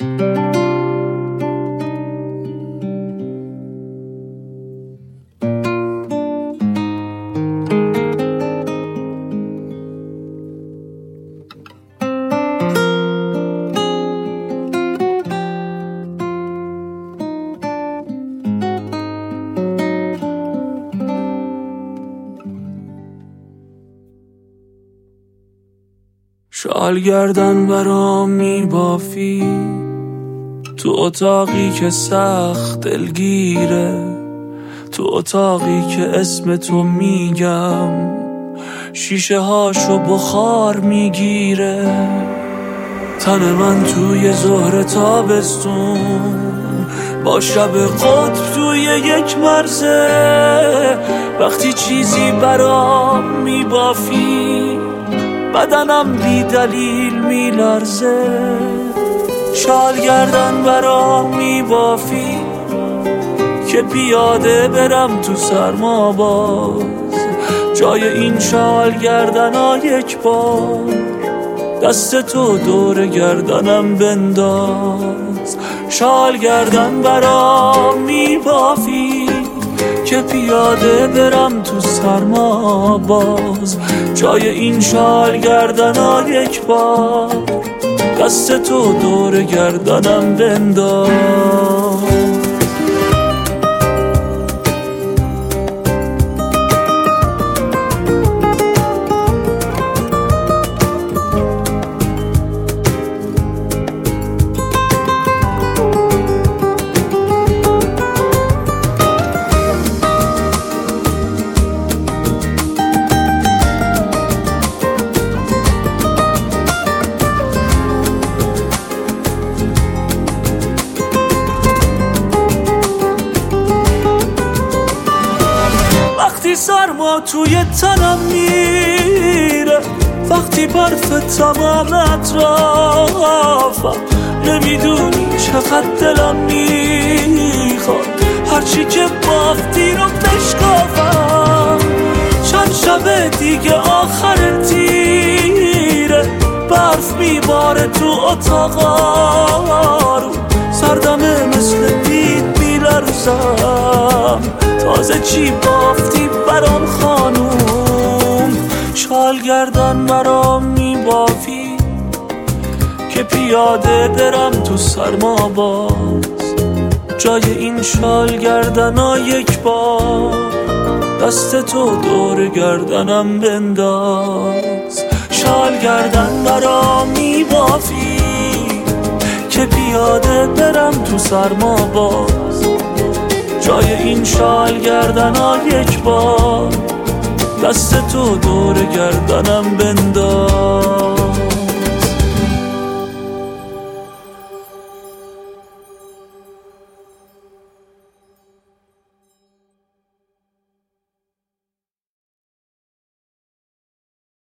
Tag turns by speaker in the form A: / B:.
A: شال گردن برام میبافی تو اتاقی که سخت دلگیره، تو اتاقی که اسم تو میگم شیشه هاشو بخار میگیره. تن من توی ظهر تابستون با شب قطب توی یک مرزه، وقتی چیزی برام میبافی بدنم بی دلیل میلرزه. شال گردن برام میبافی که پیاده برم تو سرما باز، جای این شال گردنا یک بار دست تو دور گردنم بنداز. شال گردن برام میبافی که پیاده برم تو سرما باز، جای این شال گردنا یک بار دست تو دور گردنم بنداز. وقتی سرما توی تنم میره، وقتی برف تمام اطرافم، نمیدونی چقدر دلم میخواد هرچی که بافتی رو بشکافم. چند شب دیگه آخر تیره، برف میباره تو اتاقا رو، سردمه مثل بید میلرزم. تازه چی بافتی برام خانوم؟ شال گردن برام میبافی که پیاده برم تو سرما باز، جای این شال گردنا یک بار دست تو دور گردنم بنداز. شال گردن برام میبافی که پیاده برم تو سرما باز، جای این شال گردنا یک بار دست تو دور گردنم بنداز.